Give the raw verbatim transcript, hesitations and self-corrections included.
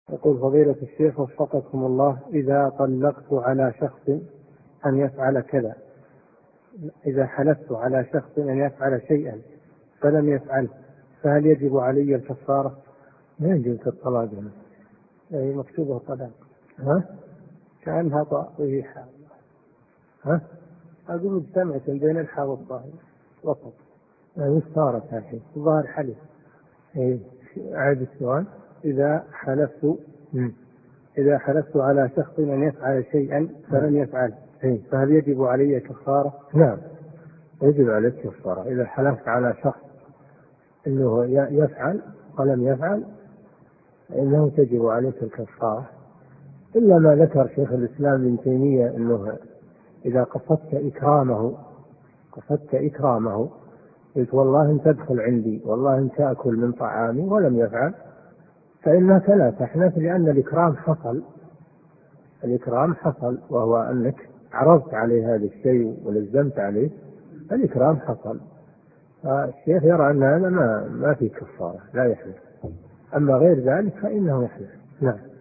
يقول فضيلة الشيخ وفقكم الله، إذا طلقت على شخص أن يفعل كذا، إذا حلفت على شخص أن يفعل شيئا فلم يفعله، فهل يجب علي الكفارة؟ ما يجب الطلاق هنا. أي مكتوبة طلاق. ها؟ كأنها طائحة. ها؟ أقول مجتمعة بين الحاء والطاء وسط. وش صارت الحين؟ ظاهر حلف. إيه، عاد السؤال. إذا حلفت مم. إذا حلفت على شخص أن يفعل شيئا فلم يفعل، إيه. فهل يجب علي كفارة؟ نعم، يجب عليك كفارة. إذا حلفت على شخص أنه يفعل ولم يفعل فإنه تجب عليك الكفارة، إلا ما ذكر شيخ الإسلام ابن تيمية أنه إذا قصدت إكرامه قصدت إكرامه قلت والله أن تدخل عندي، والله أن تأكل من طعامي، ولم يفعل، فإنك لا تحنث، لأن الإكرام حصل الإكرام حصل وهو أنك عرضت عليه هذا الشيء ولزمت عليه، الإكرام حصل. الشيخ يرى أن هذا ما, ما في كفارة، لا يحنث. أما غير ذلك فإنه يحنث. نعم.